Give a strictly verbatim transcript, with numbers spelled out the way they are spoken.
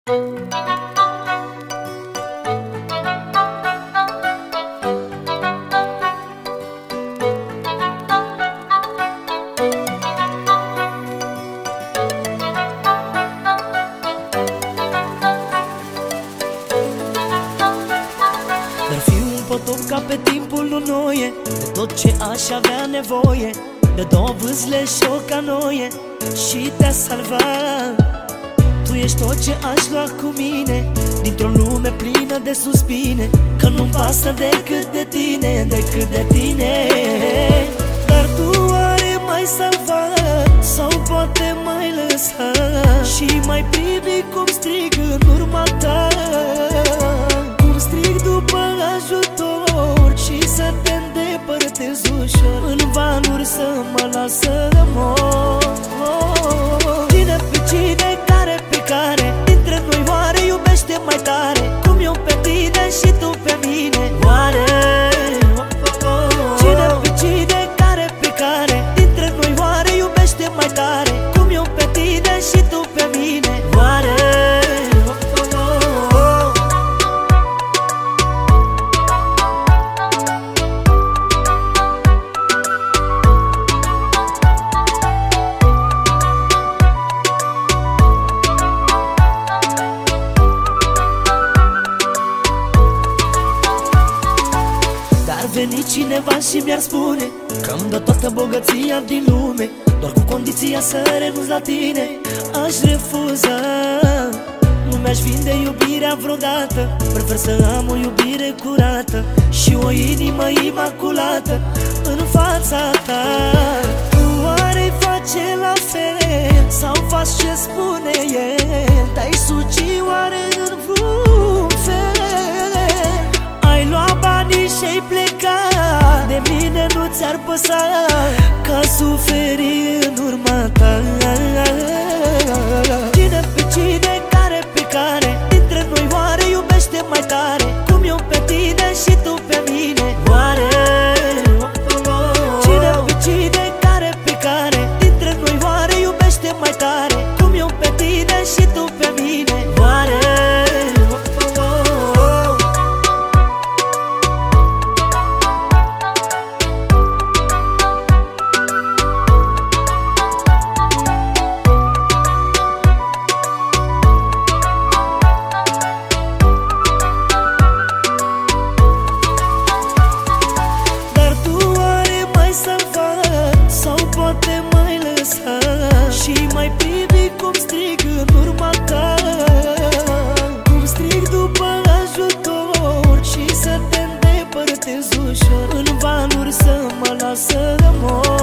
Dar fi un potop ca pe timpul lui Noe, de tot ce aș avea nevoie, de două vâsle și o canoie, și te-a salvat. Tu ești tot ce aș lua cu mine, dintr-o lume plină de suspine, că nu-mi pasă decât de tine, decât de tine. Dar tu oare m-ai salvat, sau poate m-ai lăsat și mai privi cum strig în urma ta, cum strig după ajutor și să te îndepărtez ușor, în valuri să mă las să mor. Cine pe cine, care pe care dintre noi oare iubește mai tare, cum eu pe tine și tu pe mine? Oare cine pe cine, care pe care dintre noi oare iubește mai tare, cum eu pe tine și tu pe mine? Oare veni cineva și mi-ar spune că-mi dă toată bogăția din lume, doar cu condiția să renunț la tine, aș refuza. Nu mi-aș vinde iubirea vreodată, prefer să am o iubire curată și o inimă imaculată în fața ta. Tu oare-i face la fel sau faci ce spune el? Te-ai suci oare în vreun fel? Ai luat banii și-ai plecat, de mine nu ți-ar păsa, că suferi în urma ta. Cine pe cine, care pe care dintre noi oare iubește mai tare, cum eu pe tine și tu pe mine? Oare cine pe cine, care pe care dintre noi oare iubește mai tare, cum eu pe tine și tu pe mine? Oare poate m-ai lăsat și mai privi cum strig în urma ta, cum strig după ajutor și să te îndepărtez ușor, în valuri să mă las să mor.